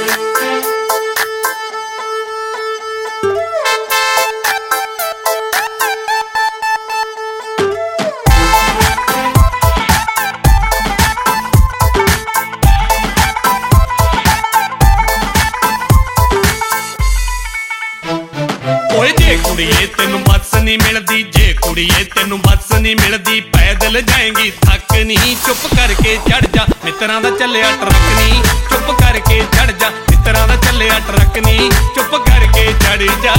जे कुड़िए तेनू बस नहीं मिलती, जे कुड़िए तेनू बस नहीं मिलती, पैदल जाएंगी थक नहीं। चुप करके चढ़ जा मित्रां दा चलिया ट्रक नहीं, चुप करके चढ़ जा मित्रां दा चलिया ट्रक नहीं, चुप करके चढ़ जा।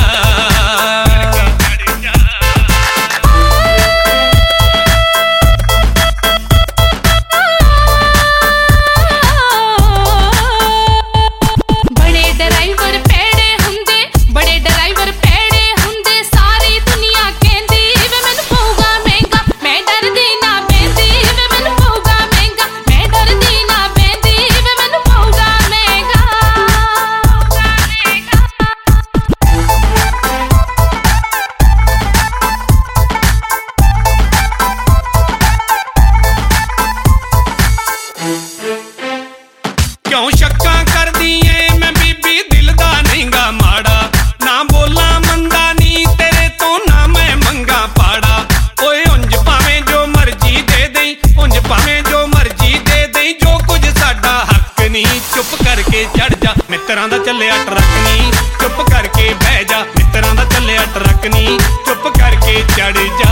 क्यों शक्कां करदी ऐ मैं बीबी दिल दा नहींगा माड़ा, ना बोला मंदा नी तेरे तो ना मैं मंगा पाड़ा। ओए उंज भावें जो मर्जी दे दें, उंज भावें जो मर्जी दे दें, जो कुछ साडा हक नहीं। चुप करके चढ़ जा मित्रां दा चलिया ट्रक नहीं, चुप करके बह जा मित्रां दा चलिया ट्रक नहीं, चुप करके चढ़ जा।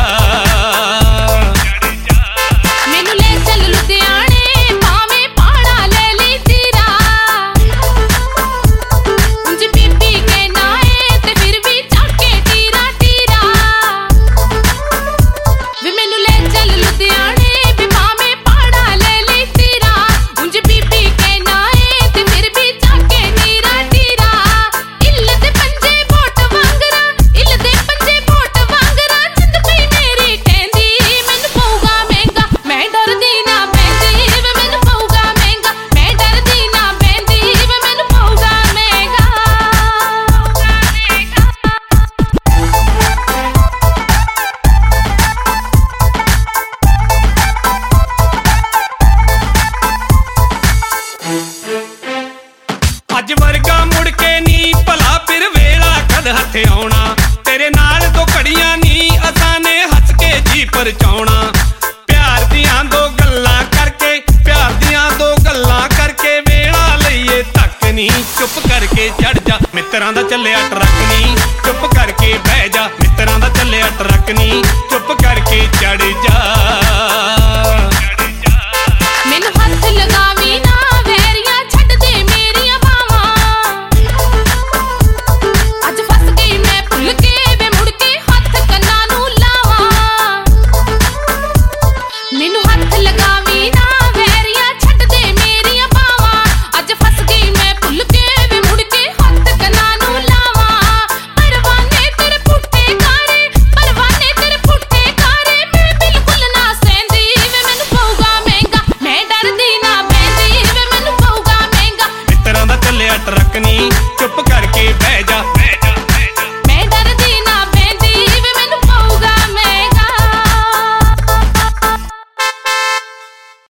अज वर्गा मुड़ के नी भला फिर वेला कद हथे आउणा, तेरे नाल दो घड़ियां नी असाने हस के जी परचाउणा। प्यार दियां दो गल्लां करके, प्यार दियां दो गल्लां करके वेला लईए तक नी। चुप करके चढ़ जा मित्रां दा चलिया ट्रक नी, चुप करके बह जा मित्रां दा चलिया ट्रक नी, चुप करके चढ़ जा। मैनू हथ लगावी ना वैरिया छड्ड दे मेरिया बावां, अज फस गई मैं भुल के वे मुड़ के हथ कन्ना नू लावां। मैनू हथ लगावी ना वैरिया छड्ड दे मेरिया बावां, अज फस गई मैं भुल के वे मुड़ के हथ कन्ना नू लावां। परवाने तेरे पुट्ठे कारे, परवाने तेरे पुट्ठे कारे, मैं बिल्कुल ना सहंदी वे मैनू पऊगा महंगा, मैं डरदी ना बहंदी वे मैनू पऊगा महंगा। मित्रां दा चलिया ट्रक नी, चुप करके बह जा